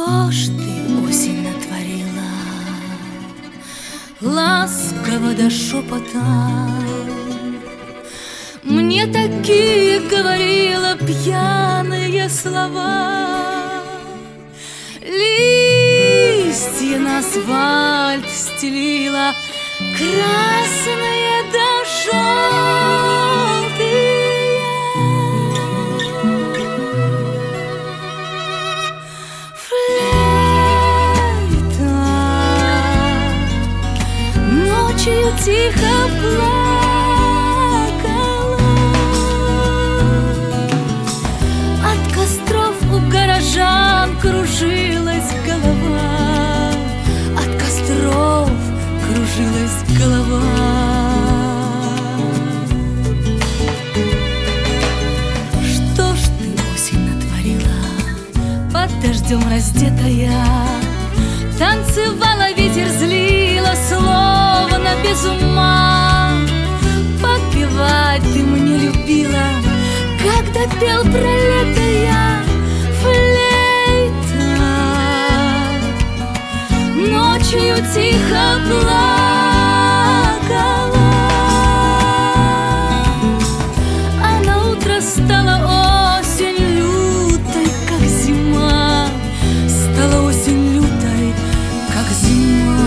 Что ж ты, осень, натворила? Ласково до шепота мне такие говорила пьяные слова. Листья на асфальт стелила, красные да желтые. Флейта ночью тихо плакала. От костров у горожан кружилась голова. От костров кружилась голова. Что ж ты, осень, натворила? Под дождем раздетая танцевала, ветер злила, словно без ума. Подпевать ты мне любила, когда пел про лето я. Флейта ночью тихо плакала, а на утро стала осень лютой, как зима. Стала осень лютой, как зима.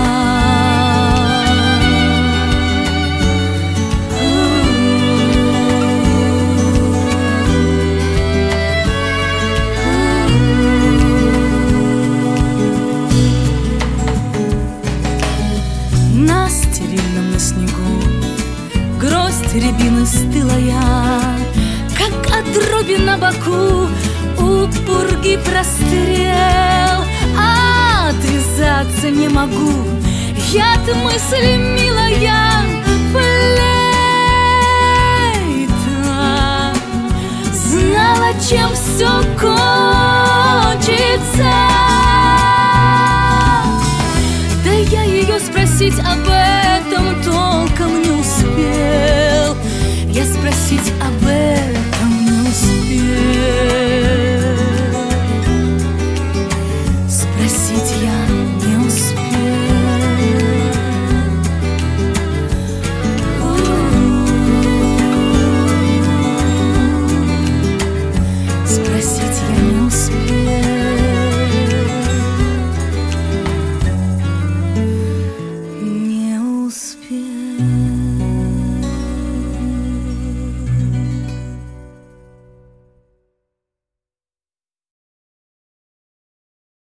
На стерильном на снегу гроздь рябины стылая, как отруби на боку у пурги прострел. А отвязаться не могу я от мысли, милая. Флейта знала, чем все кончится. Да я ее спросить об этом толком не успел. Я спросить об этом